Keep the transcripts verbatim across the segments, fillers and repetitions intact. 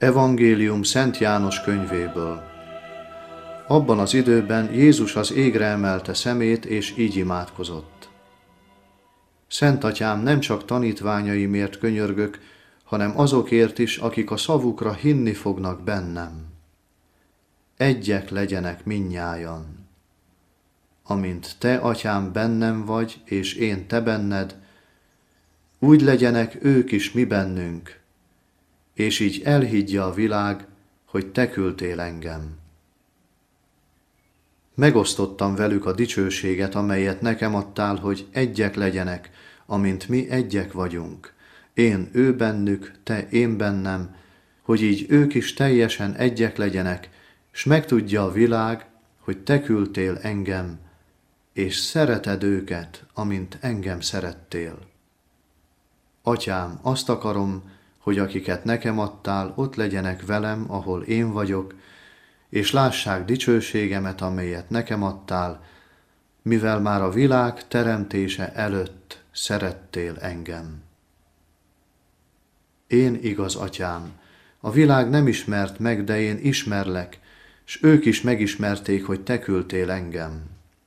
Evangélium Szent János könyvéből. Abban az időben Jézus az égre emelte szemét, és így imádkozott. Szent Atyám, nem csak tanítványaimért könyörgök, hanem azokért is, akik a szavukra hinni fognak bennem. Egyek legyenek mindnyájan. Amint Te, Atyám, bennem vagy, és én Te benned, úgy legyenek ők is mi bennünk, és így elhiggye a világ, hogy Te küldtél engem. Megosztottam velük a dicsőséget, amelyet nekem adtál, hogy egyek legyenek, amint mi egyek vagyunk. Én ő bennük, Te én bennem, hogy így ők is teljesen egyek legyenek, s megtudja a világ, hogy Te küldtél engem, és szereted őket, amint engem szerettél. Atyám, azt akarom, hogy akiket nekem adtál, ott legyenek velem, ahol én vagyok, és lássák dicsőségemet, amelyet nekem adtál, mivel már a világ teremtése előtt szerettél engem. Én igaz, Atyám, a világ nem ismert meg, de én ismerlek, s ők is megismerték, hogy Te küldtél engem.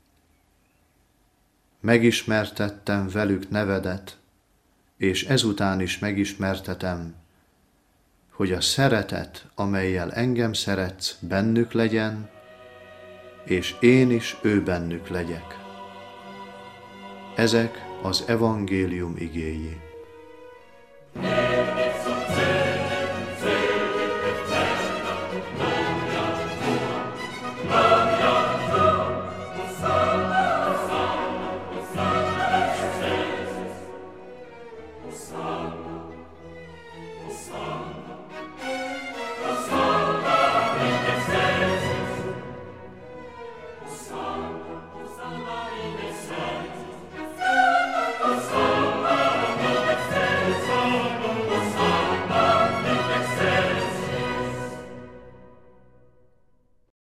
Megismertettem velük nevedet, és ezután is megismertetem, hogy a szeretet, amellyel engem szeretsz, bennük legyen, és én is ő bennük legyek. Ezek az evangélium igéi.